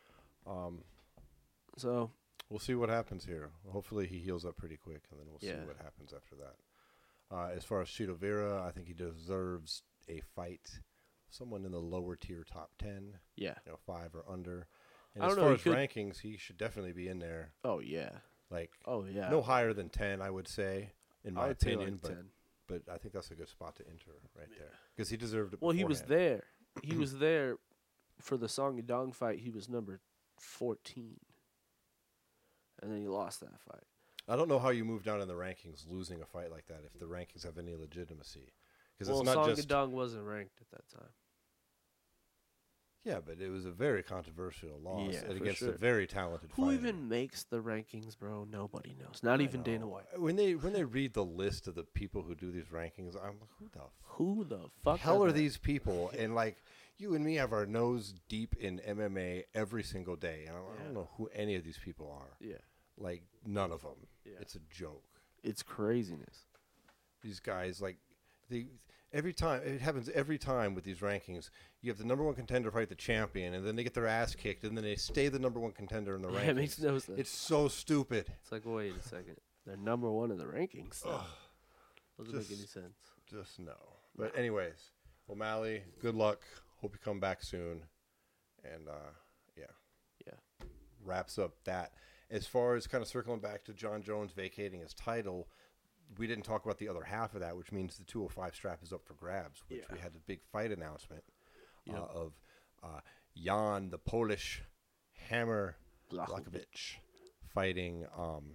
So We'll see what happens here. Hopefully he heals up pretty quick, and then we'll Yeah. see what happens after that. As far as Cheeto Vera, I think he deserves a fight. Someone in the lower tier top 10, yeah. 5 or under. And I as don't know, far he as could- rankings, he should definitely be in there. Oh yeah. Like, Oh yeah. no higher than 10, I would say, in I my would say opinion. like but 10. but I think that's a good spot to enter right there. Because he deserved it Well, he was beforehand. there. He was there for the Song Yadong fight. He was number 14, and then he lost that fight. I don't know how you move down in the rankings losing a fight like that if the rankings have any legitimacy. Because Well, it's not Song just... Yadong wasn't ranked at that time. Yeah, but it was a very controversial loss Yeah, and for against a sure. very talented Who fighter. even makes the rankings, bro? Nobody knows. Not I even Dana know. White. When they read the list of the people who do these rankings, I'm like, Who the fuck hell are they? these people? And like you and me have our nose deep in MMA every single day, and I don't know who any of these people are. Yeah, Like none of them. Yeah. It's a joke. it's craziness. These guys like every time it happens every time with these rankings. You have the number one contender fight the champion, and then they get their ass kicked, and then they stay the number one contender in the rankings. It makes no sense. It's so stupid. It's like, wait a second. They're number one in the rankings. So. Doesn't make any sense. Just no. But anyways, O'Malley, good luck. Hope you come back soon. And Yeah. wraps up that. As far as kind of circling back to John Jones vacating his title, we didn't talk about the other half of that, which means the 205 strap is up for grabs, which we had a big fight announcement of Jan, the Polish Hammer Blachowicz, fighting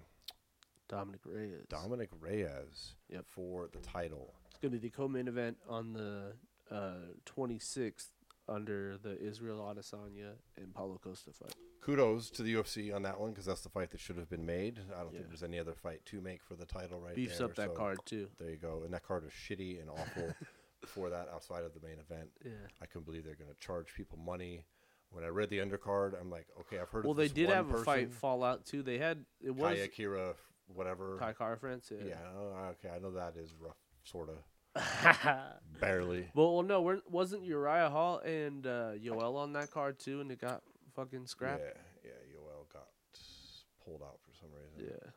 Dominic Reyes. For the title. It's going to be the co-main event on the 26th under the Israel Adesanya and Paulo Costa fight. Kudos to the UFC on that one because that's the fight that should have been made. I don't think there's any other fight to make for the title right Beefs there. up that card, too. There you go. And that card is shitty and awful for that outside of the main event. Yeah. I couldn't believe they're going to charge people money. When I read the undercard, I'm like, okay, I've heard of they this did one have person. a fight fall out, too. They had, it was Kaya Kira, whatever. Kai Kara-France, Yeah, okay, I know that is rough, sort of. Barely. Well, no, wasn't Uriah Hall and Yoel on that card, too, and it got fucking scrapped? Yeah, Yoel got pulled out for some reason. Yeah.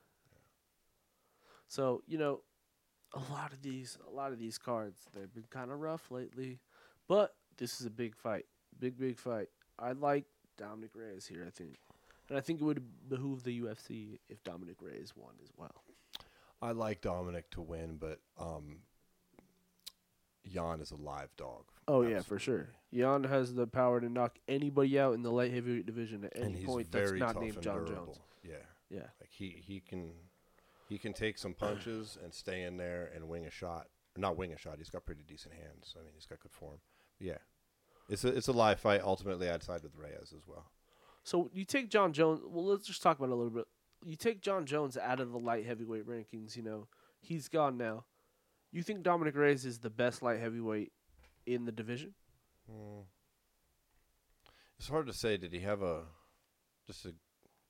So, a lot of these cards, they've been kind of rough lately, but this is a big fight. Big fight. I like Dominic Reyes here, I think. And I think it would behoove the UFC if Dominic Reyes won as well. I like Dominic to win, but Jan is a live dog. Oh, yeah, for sure. Jan has the power to knock anybody out in the light heavyweight division at any point that's not named John Jones. Yeah. Like he can take some punches and stay in there and wing a shot. Not wing a shot. He's got pretty decent hands. I mean, he's got good form. But yeah. It's a live fight. Ultimately, I'd side with Reyes as well. So you take John Jones. Well, let's just talk about it a little bit. You take John Jones out of the light heavyweight rankings. He's gone now. You think Dominic Reyes is the best light heavyweight in the division? It's hard to say. Did he have just a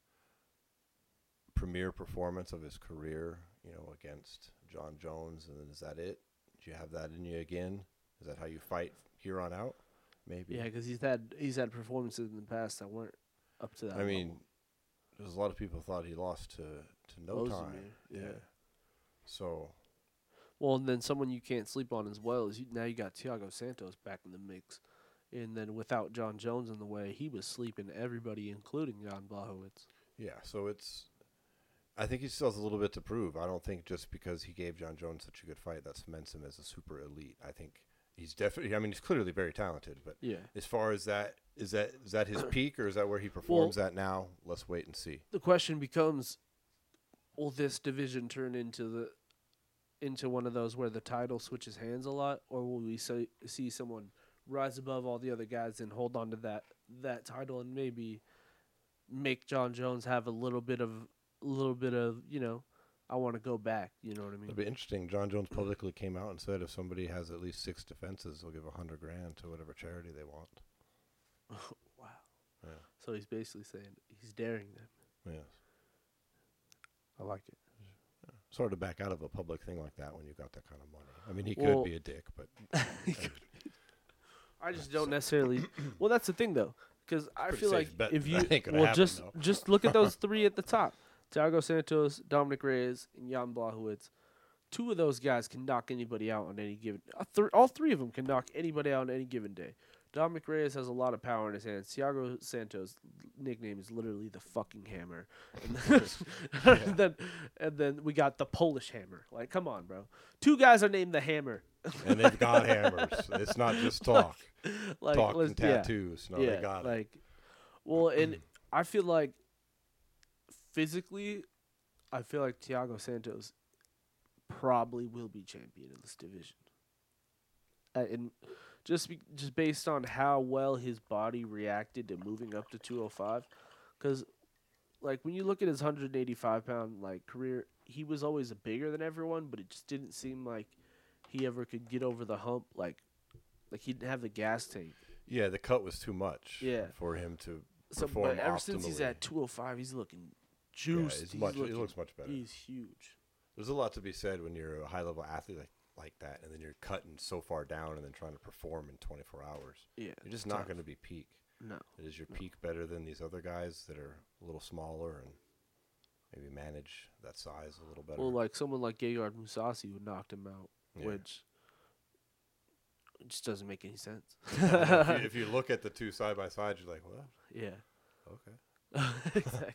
premier performance of his career, against John Jones, and then is that it? Do you have that in you again? Is that how you fight here on out? Maybe. Yeah, because he's had performances in the past that weren't up to that. I mean, level. there's a lot of people thought he lost to No Time. Yeah. So. Well, and then someone you can't sleep on as well is now you got Thiago Santos back in the mix, and then without John Jones in the way, he was sleeping everybody, including Jan Blachowicz. Yeah, so I think he still has a little bit to prove. I don't think just because he gave John Jones such a good fight that cements him as a super elite. I think he's definitely. I mean, he's clearly very talented, but as far as that, is that his peak, or is that where he performs at now? Let's wait and see. The question becomes, will this division turn into one of those where the title switches hands a lot, or will we see someone rise above all the other guys and hold on to that title and maybe make John Jones have a little bit of I want to go back. You know what I mean? It'll be interesting. John Jones publicly came out and said if somebody has at least 6 defenses, they'll give $100,000 to whatever charity they want. Wow. Yeah. So he's basically saying he's daring them. Yes. I like it. It's hard to back out of a public thing like that when you've got that kind of money. I mean, he could be a dick, but I just don't necessarily. Well, that's the thing though, because I feel like if you just look at those 3 at the top: Thiago Santos, Dominic Reyes, and Jan Blachowicz. 2 of those guys can knock anybody out on any given. All 3 of them can knock anybody out on any given day. Dominic Reyes has a lot of power in his hands. Thiago Santos' nickname is literally the fucking hammer. And then we got the Polish hammer. Like, come on, bro. 2 guys are named the Hammer. And they've got hammers. It's not just talk. Talk and tattoos. Yeah, No, they got it. Well, and I feel like physically, Thiago Santos probably will be champion in this division. And just based on how well his body reacted to moving up to 205, because like when you look at his 185-pound like career, he was always bigger than everyone, but it just didn't seem like he ever could get over the hump. Like he didn't have the gas tank. Yeah, the cut was too much. Yeah. For him to So, perform but ever optimally. since he's at 205, he's looking Yeah, juiced. he looks much better. He's huge. There's a lot to be said when you're a high level athlete like that, and then you're cutting so far down and then trying to perform in 24 hours. Yeah, You're just tough. not going to be peak. No. Is your peak better than these other guys that are a little smaller and maybe manage that size a little better? Well, like someone like Gegard Mousasi would knocked him out, Yeah. which just doesn't make any sense. if you look at the two side by side, you're like, well, Yeah. okay. Exactly.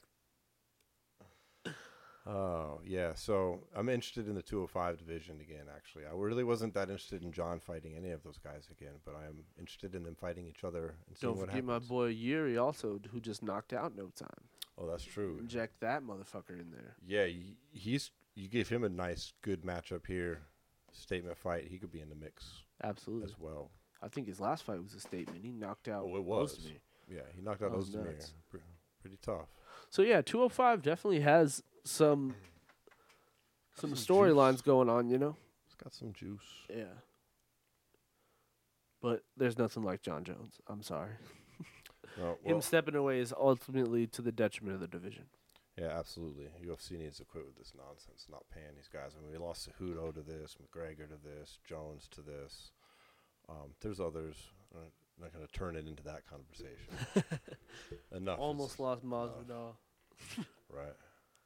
Oh, yeah. So I'm interested in the 205 division again, actually. I really wasn't that interested in John fighting any of those guys again, but I am interested in them fighting each other and seeing Don't what forget happens. my boy Yuri also, who just knocked out No Time. Oh, that's true. Inject that motherfucker in there. Yeah, you gave him a nice, good matchup here. Statement fight. He could be in the mix Absolutely. as well. I think his last fight was a statement. He knocked out Oh, it was. Ozdemir. Yeah, he knocked out That was Ozdemir. nuts. Pretty tough. So yeah, 205 definitely has some Some storylines juice. going on, you know. It's got some juice. Yeah. But there's nothing like John Jones. I'm sorry. Oh, Him well, stepping away is ultimately to the detriment of the division. yeah, absolutely. UFC needs to quit with this nonsense, not paying these guys. I mean, we lost Cejudo to this, McGregor to this, Jones to this. There's others. I'm not going to turn it into that conversation. Enough. Almost lost Masvidal. Right.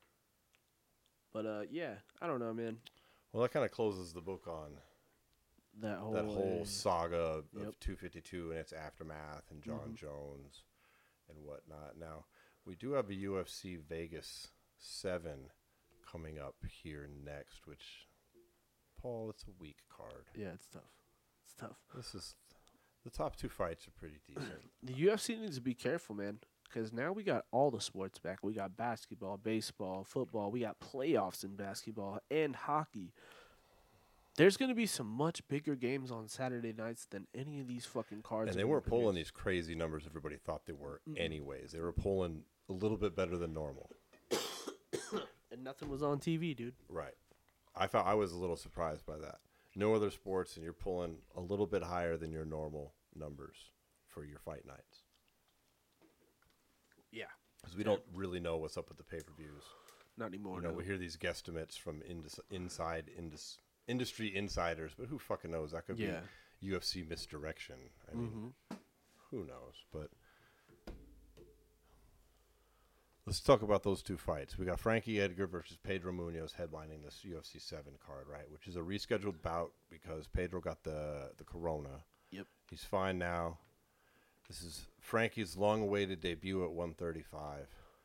But yeah, I don't know, man. Well, that kind of closes the book on That whole that whole saga of Yep. 252 and its aftermath and John Mhm. Jones and whatnot. Now, we do have a UFC Vegas 7 coming up here next, which, Paul, it's a weak card. Yeah, it's tough. It's tough. This is the top two fights are pretty decent. The UFC needs to be careful, man, because now we got all the sports back. We got basketball, baseball, football. We got playoffs in basketball and hockey. There's going to be some much bigger games on Saturday nights than any of these fucking cards. And are they gonna weren't pulling produce. these crazy numbers everybody thought they were Mm-mm. anyways. They were pulling a little bit better than normal. And nothing was on TV, dude. Right. I was a little surprised by that. No other sports, and you're pulling a little bit higher than your normal numbers for your fight nights. Yeah. Because we don't really know what's up with the pay-per-views. Not anymore. You know, no. we hear these guesstimates from industry insiders, but who fucking knows? That could Yeah. be UFC misdirection. I mean, Mm-hmm. who knows? But let's talk about those two fights. We got Frankie Edgar versus Pedro Munoz headlining this UFC 7 card, right? Which is a rescheduled bout because Pedro got the corona. Yep. He's fine now. This is Frankie's long-awaited debut at 135.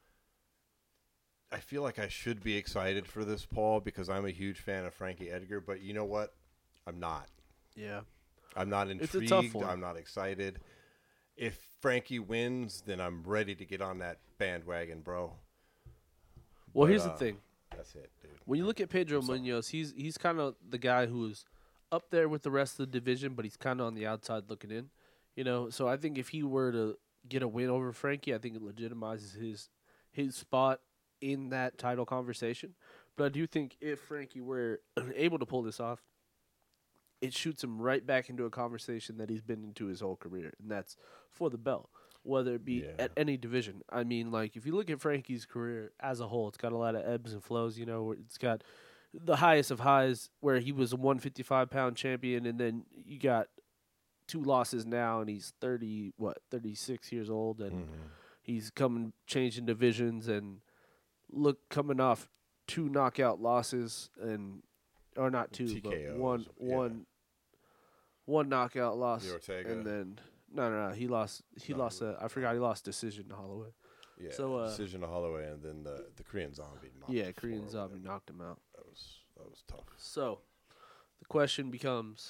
I feel like I should be excited for this, Paul, because I'm a huge fan of Frankie Edgar, but you know what? I'm not. Yeah. I'm not It's a intrigued. tough one. I'm not excited. If Frankie wins, then I'm ready to get on that bandwagon, bro. Well, But, here's the thing. That's it, dude. When you look at Pedro I'm sorry. Munoz, he's kind of the guy who's up there with the rest of the division, but he's kind of on the outside looking in. You know, so I think if he were to get a win over Frankie, I think it legitimizes his spot in that title conversation. But I do think if Frankie were able to pull this off, it shoots him right back into a conversation that he's been into his whole career, and that's for the belt, whether it be Yeah. at any division. I mean, like, if you look at Frankie's career as a whole, it's got a lot of ebbs and flows, you know, where it's got the highest of highs where he was a 155-pound champion, and then you got 2 losses now, and he's 36 years old, and he's changing divisions, and coming off 2 knockout losses, or not 2, but TKOs, one knockout loss, The Ortega. and then no, he lost. I forgot he lost decision to Holloway. Yeah, so, decision to Holloway, and then the Korean Zombie. knocked Yeah, the Korean floor Zombie with him. knocked him out. That was tough. So, the question becomes,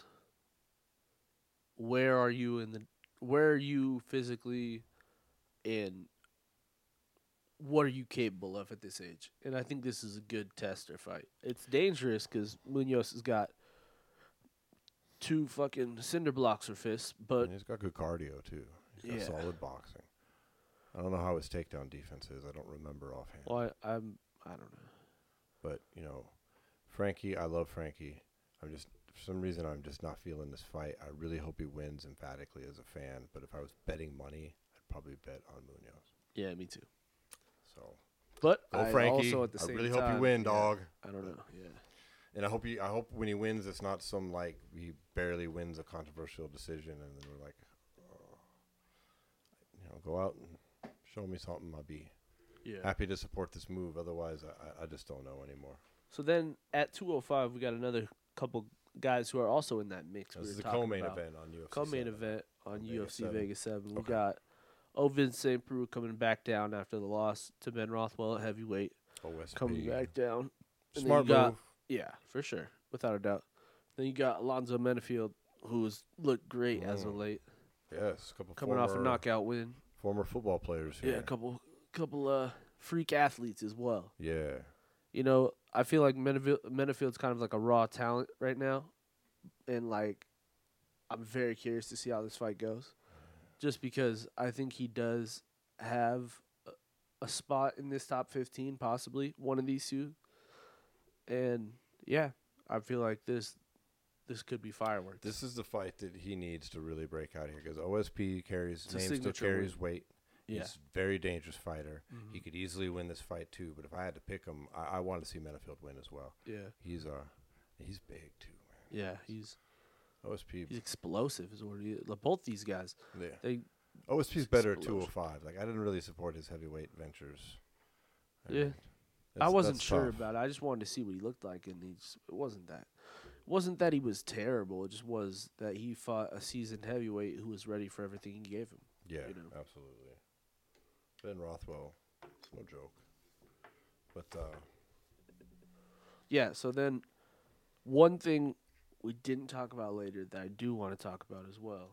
where are you physically, and what are you capable of at this age? And I think this is a good test or fight. It's dangerous because Munoz has got 2 fucking cinder blocks or fists, but And he's got good cardio too. He's got Yeah. solid boxing. I don't know how his takedown defense is. I don't remember offhand. well, I don't know. But Frankie, I love Frankie. I'm just for some reason I'm just not feeling this fight. I really hope he wins emphatically as a fan. But if I was betting money, I'd probably bet on Munoz. Yeah, me too. So But go I Frankie. also at the I same really time, hope you win, yeah, dog. I don't know. Yeah. And I hope when he wins, it's not some like he barely wins a controversial decision, and then we're like, oh, go out and show me something. I'll be Yeah. happy to support this move. Otherwise, I just don't know anymore. So then at 205, we got another couple guys who are also in that mix. This is were the talking co-main about. event on UFC. Co-main 7. event on Vegas UFC 7. Vegas 7. We Okay. got Ovince St. Preux coming back down after the loss to Ben Rothwell at heavyweight. OSP. Coming back down. And then Smart you got- move. Yeah, for sure. Without a doubt. Then you got Alonzo Menafield, who's looked great as of late. Yes, a couple Coming off a knockout win. former football players Yeah, here. a couple freak athletes as well. Yeah. I feel like Menafield's kind of like a raw talent right now. And, like, I'm very curious to see how this fight goes. Just because I think he does have a spot in this top 15, possibly, one of these two. And, yeah, I feel like this could be fireworks. This is the fight that he needs to really break out here because OSP It's a name still signature carries weight. Yeah. He's a very dangerous fighter. Mhm. He could easily win this fight too, but if I had to pick him, I want to see Menafield win as well. Yeah. He's big too, man. Yeah, he's OSP. explosive is what he is. Both these guys. Yeah. They OSP's better at explosion. 205. Like I didn't really support his heavyweight ventures. Yeah. And I wasn't that's sure tough. about it. I just wanted to see what he looked like, and it wasn't that. It wasn't that he was terrible. It just was that he fought a seasoned heavyweight who was ready for everything he gave him. Yeah, absolutely. Ben Rothwell, it's no joke. But Yeah. So then, one thing we didn't talk about later that I do want to talk about as well.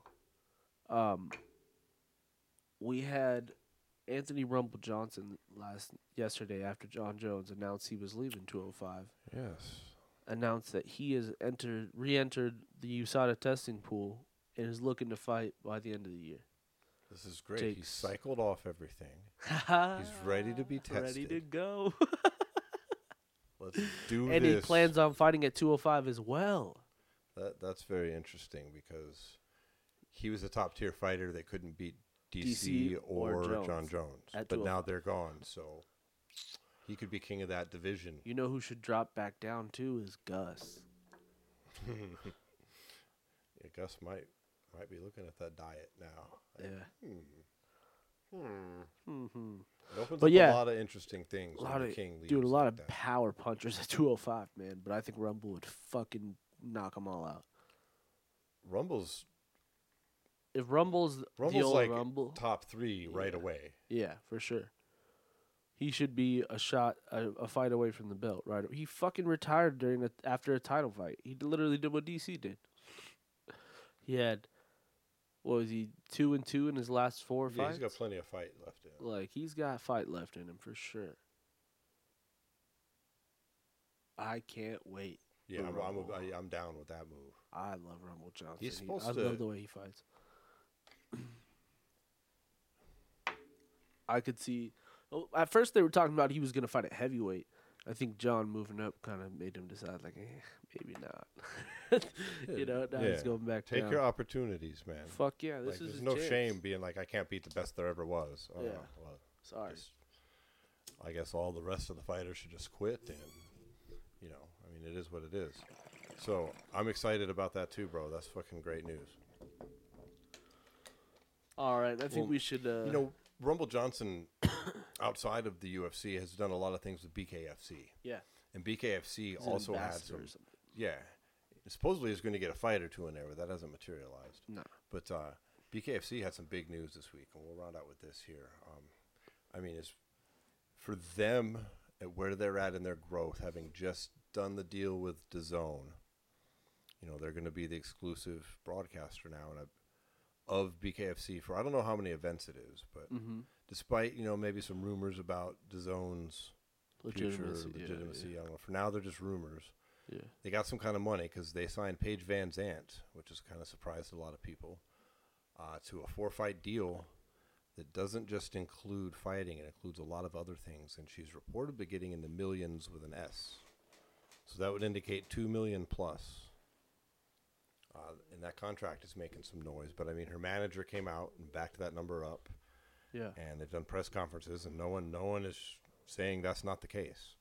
We had Anthony Rumble Johnson yesterday after John Jones announced he was leaving 205. yes, Announced that he has re-entered the USADA testing pool and is looking to fight by the end of the year. this is great. He Jake's- cycled off everything. He's ready to be Ready to tested. go. Let's do And this. he plans on fighting at 205 as well. That's very interesting because he was a top tier fighter that couldn't beat DC DC or or Jones John Jones, at but now 205. they're gone, so he could be king of that division. You know who should drop back down too is Gus. Yeah, Gus might be looking at that diet now. Yeah. Hmm. It opens But up yeah, a lot of interesting things. A when lot the of king leaves dude, a lot like of that. power punchers at 205, man. But I think Rumble would fucking knock them all out. Rumble's If Rumble's the old like Rumble, top 3 right Yeah. away. yeah, for sure. He should be a fight away from the belt, right? He fucking retired after a title fight. He literally did what DC did. He had, what was he, 2-2 in his last 4 Yeah, fights? he's got plenty of fight left in him. Like, he's got fight left in him for sure. I can't wait. Yeah, for Rumble. I'm down with that move. I love Rumble Johnson. He's supposed I to- love the way he fights. I could see. Well, at first, they were talking about he was going to fight at heavyweight. I think John moving up kind of made him decide, like, maybe not. Now he's Yeah. going back Take down. your opportunities, man. Fuck yeah, this Like, is there's his no chance. shame being like, I can't beat the best there ever was. Oh, Yeah. well, Sorry. I guess all the rest of the fighters should just quit and, it is what it is. So I'm excited about that too, bro. That's fucking great news. All right, I think Well, we should. Rumble Johnson, outside of the UFC, has done a lot of things with BKFC. Yeah. And BKFC He's an also had ambassador some. or something. Yeah. Supposedly is going to get a fight or two in there, but that hasn't materialized. No. But BKFC had some big news this week, and we'll round out with this here. It's for them at where they're at in their growth, having just done the deal with DAZN. They're going to be the exclusive broadcaster now of BKFC for I don't know how many events it is, but despite maybe some rumors about DAZN's future legitimacy, I don't know. For now, they're just rumors. Yeah. They got some kind of money because they signed Paige Van Zant, which has kind of surprised a lot of people, to a 4-fight deal that doesn't just include fighting. It includes a lot of other things, and she's reportedly getting in the millions with an S. So that would indicate $2 million plus. And that contract is making some noise. But, I mean, her manager came out and backed that number up. Yeah. And they've done press conferences, and no one is saying that's not the case.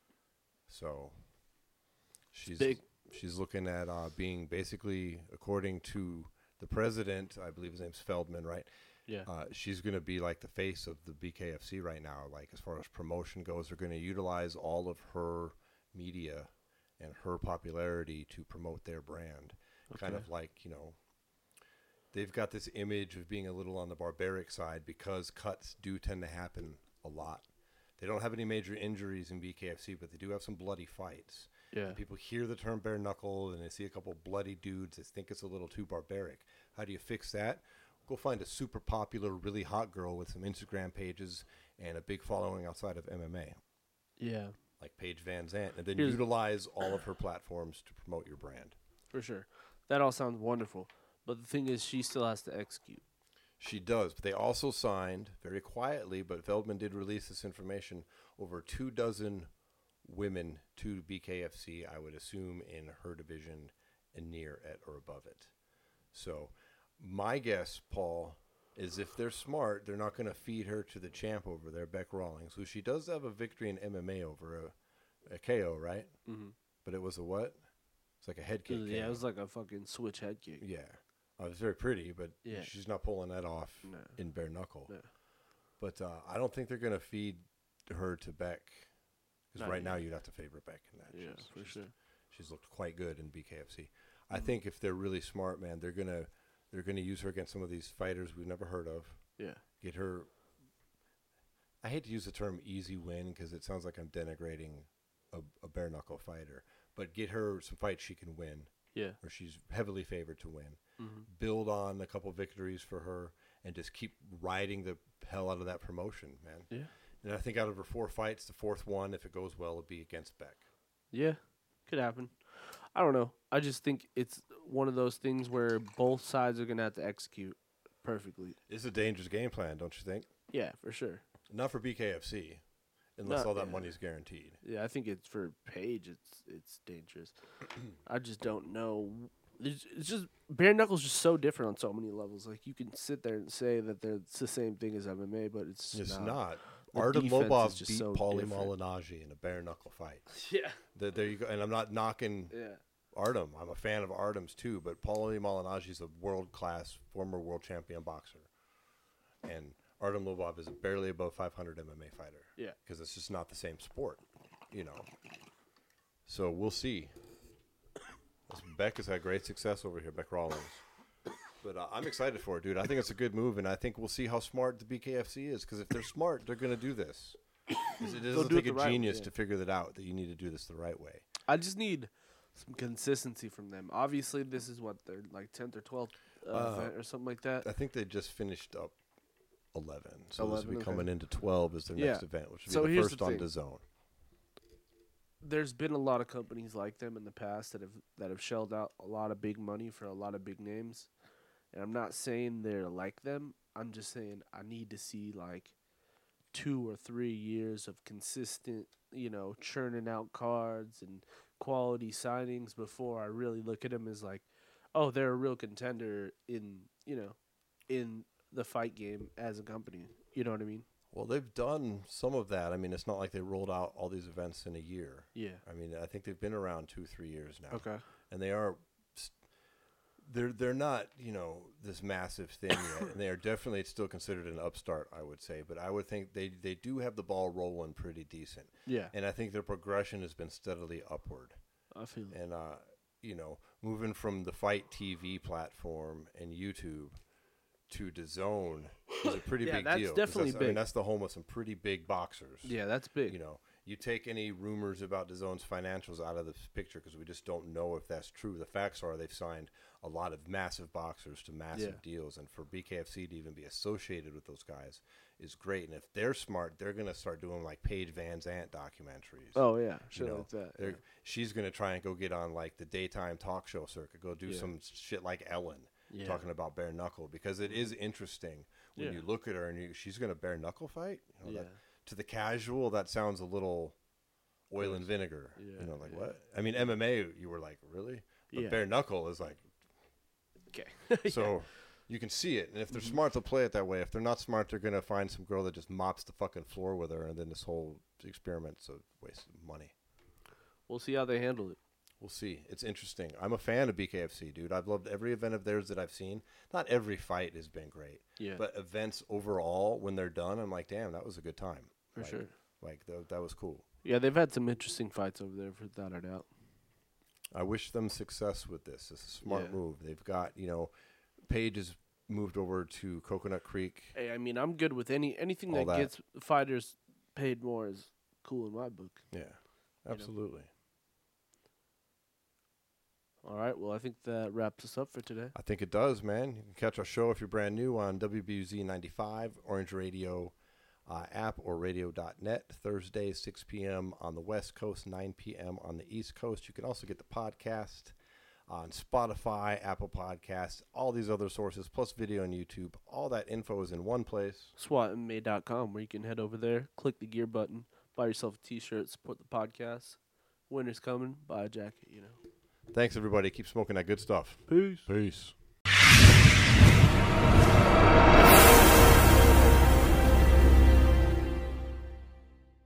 So she's looking at being basically, according to the president, I believe his name's Feldman, right? Yeah. She's going to be like the face of the BKFC right now. Like, as far as promotion goes, they're going to utilize all of her media and her popularity to promote their brand. Okay. Kind of like, they've got this image of being a little on the barbaric side because cuts do tend to happen a lot. They don't have any major injuries in BKFC, but they do have some bloody fights. Yeah. And people hear the term bare knuckle and they see a couple bloody dudes. They think it's a little too barbaric. How do you fix that? Go find a super popular, really hot girl with some Instagram pages and a big following outside of MMA. Yeah. Like Paige Van Zant. And then utilize all of her platforms to promote your brand. For sure. That all sounds wonderful. But the thing is, she still has to execute. She does. But they also signed, very quietly, but Feldman did release this information, over 24 women to BKFC, I would assume, in her division and near it or above it. So my guess, Paul, is if they're smart, they're not going to feed her to the champ over there, Beck Rawlings, who she does have a victory in MMA over a KO, right? Mm-hmm. But it was a what? It's like a head kick. Yeah, it was like a fucking switch head kick. Yeah. It was very pretty, but yeah. She's not pulling that off in bare knuckle. No. But I don't think they're going to feed her to Beck. Because right now you'd have to favor Beck in that. Yeah, for sure. She's looked quite good in BKFC. Mm-hmm. I think if they're really smart, man, they're gonna use her against some of these fighters we've never heard of. Yeah. Get her. I hate to use the term easy win because it sounds like I'm denigrating a bare knuckle fighter. But get her some fights she can win. Yeah. Or she's heavily favored to win. Mm-hmm. Build on a couple victories for her and just keep riding the hell out of that promotion, man. Yeah. And I think out of her 4 fights, the 4th one, if it goes well, will be against Beck. Yeah. Could happen. I don't know. I just think it's one of those things where both sides are going to have to execute perfectly. It's a dangerous game plan, don't you think? Yeah, for sure. Not for BKFC, unless all that money's guaranteed. Yeah, I think it's for Paige. It's dangerous. I just don't know. It's just bare knuckles just so different on so many levels. Like you can sit there and say that it's the same thing as MMA, but it's not. Artem Lobov beat Paulie Malignaggi in a bare knuckle fight. Yeah. There you go. And I'm not knocking Artem. I'm a fan of Artem's too, but Paulie Malignaggi is a world-class former world champion boxer. And Artem Lobov is a barely above 500 MMA fighter. Yeah. Because it's just not the same sport, So we'll see. Beck has had great success over here, Beck Rawlings. But I'm excited for it, dude. I think it's a good move, and I think we'll see how smart the BKFC is. Because if they're smart, they're going to do this. It doesn't take a genius to figure that out, that you need to do this the right way. I just need some consistency from them. Obviously, this is what they're like 10th or 12th event or something like that. I think they just finished up 11. So 11, this will be coming into 12 as their next event, which will be the first on DAZN. There's been a lot of companies like them in the past that have shelled out a lot of big money for a lot of big names. And I'm not saying they're like them. I'm just saying I need to see like 2 or 3 years of consistent, churning out cards and quality signings before I really look at them as like, oh, they're a real contender in the fight game as a company. You know what I mean? Well, they've done some of that. I mean, it's not like they rolled out all these events in a year. Yeah. I mean, I think they've been around 2-3 years now. Okay. And they are, they're not, this massive thing yet. And they are definitely still considered an upstart, I would say. But I would think they do have the ball rolling pretty decent. Yeah. And I think their progression has been steadily upward. I feel it. And, moving from the Fight TV platform and YouTube to DAZN is a pretty big that's deal. Definitely big. I mean, that's the home of some pretty big boxers. Yeah, that's big. you take any rumors about DAZN's financials out of this picture because we just don't know if that's true. The facts are they've signed a lot of massive boxers to massive deals, and for BKFC to even be associated with those guys is great. And if they're smart, they're going to start doing like Paige Van Zandt documentaries. Oh yeah, You sure know, like that. Yeah. she's going to try and go get on like the daytime talk show circuit, go do some shit like Ellen talking about bare knuckle, because it is interesting when you look at her and she's going to bare knuckle fight. You know, that, to the casual, that sounds a little oil and vinegar. Yeah, you know, like what? I mean, MMA, you were like, really? But bare knuckle is like, okay. so you can see it. And if they're smart, they'll play it that way. If they're not smart, they're going to find some girl that just mops the fucking floor with her, and then this whole experiment's a waste of money. We'll see how they handle it. We'll see. It's interesting. I'm a fan of BKFC, dude. I've loved every event of theirs that I've seen. Not every fight has been great. Yeah. But events overall, when they're done, I'm like, damn, that was a good time. For like, sure. Like, that was cool. Yeah, they've had some interesting fights over there, without a doubt. I wish them success with this. It's a smart move. They've got, Paige has moved over to Coconut Creek. Hey, I mean, I'm good with anything that gets fighters paid more is cool in my book. Yeah, absolutely. All right, well, I think that wraps us up for today. I think it does, man. You can catch our show if you're brand new on WBUZ 95, Orange Radio app, or radio.net, Thursday, 6 p.m. on the West Coast, 9 p.m. on the East Coast. You can also get the podcast on Spotify, Apple Podcasts, all these other sources, plus video on YouTube. All that info is in one place. SWATMMA.com, where you can head over there, click the gear button, buy yourself a T-shirt, support the podcast. Winter's coming, buy a jacket, Thanks, everybody. Keep smoking that good stuff. Peace. Peace.